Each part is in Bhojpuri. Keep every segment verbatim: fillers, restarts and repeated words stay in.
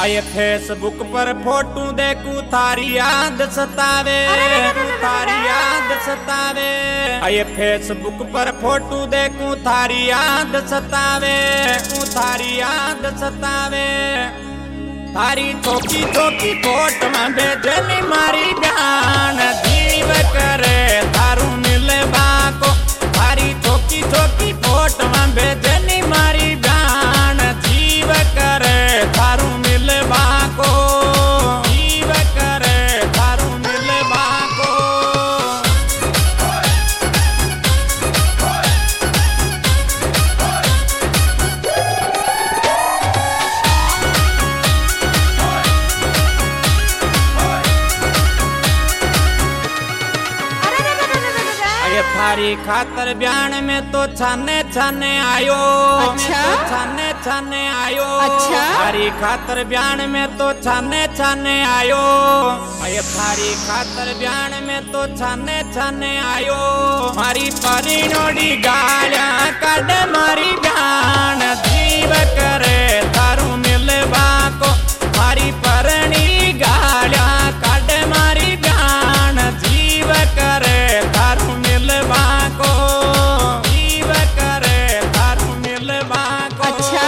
आये फेसबुक पर फोटो देखू थारी याद सतावे, थारी याद सतावे। आये फेसबुक पर फोटो देखू थारी याद सतावे, थारी याद सतावे। थारी छोकी छोकी फोट में बेजनी मारी जान जीव करे थारू मिलवा को। थारी छोकी छोकी फोट में बेजनी मारी जान जीव करे थारू मिलवा को, जीव करे थारू मिलवा को। थारी खातर ब्यान में तो छाने छाने आयो, अच्छा? तो छाने छाने आयो। अच्छा? थारी खातर ब्यान में तो छाने छाने आयो। ये थारी खातर ब्यान में तो छाने छाने आयो। मारी परिणोड़ी गालियां काढ़ मारी ब्यान जीव करे थारू मिलवा को। मारी परणी गालियां काढ़ मारी ब्यान जीव करे थारू मिलवा को, जीव करे थारू मिलवा को। अच्छा?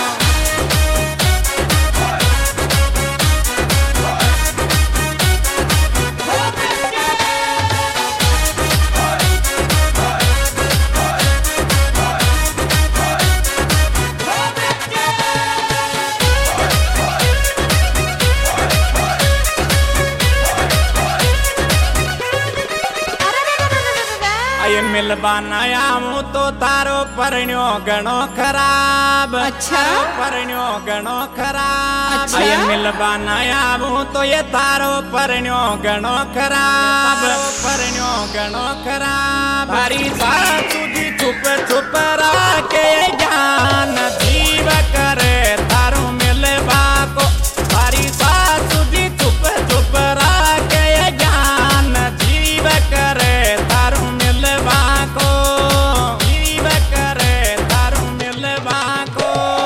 ये मिलवा नया हूँ तो तारो परण्यो गणो खराब। अच्छा? परण्यो गणो खराब। अच्छा? ये मिलवा नया हूँ तो ये तारो परण्यो गणो खराब, परण्यो गणो खराब। हरी सासू जी छुप छुप राके ज्ञान जीव करे थारू मिलवा को। हरी सासू जी छुप छुप राके ज्ञान जीव करे थारू मिलवा को, जीव करे थारू मिलवा को।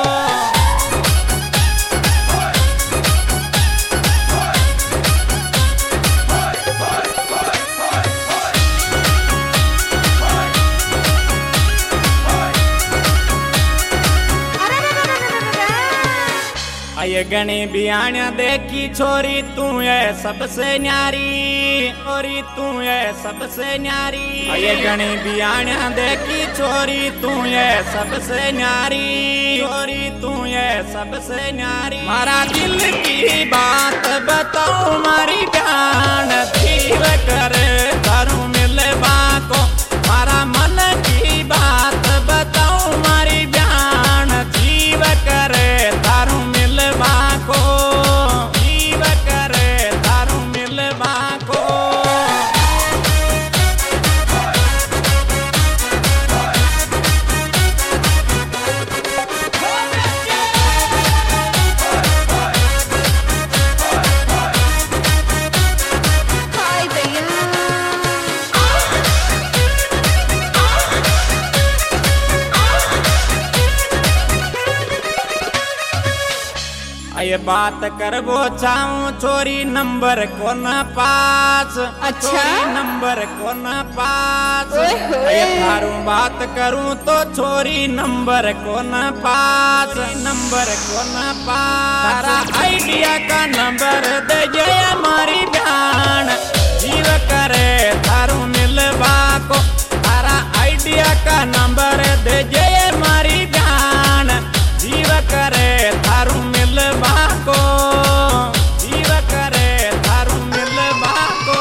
आये गणी बियाणिया देखी छोरी तू है सबसे न्यारी, छोरी तू है सबसे न्यारी। आये गणी बियाणिया देखी छोरी तू है सबसे न्यारी, छोरी तू है सबसे न्यारी। मारा दिल की बात बताओ मारी जान जीव करे थारू मिलवा को। मारा मन की बात बताओ मारी जान जीव करे थारू मिलवा को, जीव करे थारू मिलवा को। हाय भैया। ये बात करबो चाहूं छोरी नंबर को न पास। अच्छा? छोरी नंबर को न पास। ओए होए। ये थारू बात करूं तो छोरी नंबर को न पास, नंबर को न पास। तारा आइडिया का नंबर दे जे हमारी जान जीव करे थारू मिलवा को। तारा आइडिया का नंबर दे जे हमारी जान जीव करे थारू मिलवा को, जीव करे थारू मिलवा को।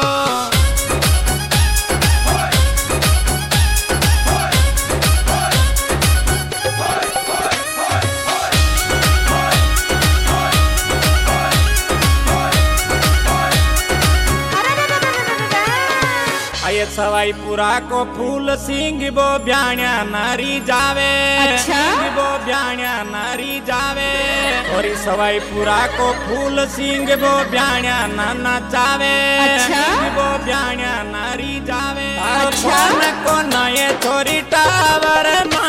आये सवाई पुरा को फूल सिंह वो ब्याणिया नारी जावे। अच्छा? सिंह वो ब्याणिया नारी जावे। और सवाई पुरा को फूल सिंह वो ब्याणिया नाना जावे। अच्छा? सिंह वो ब्याणिया नारी जावे। अच्छा? को नए छोरी टावर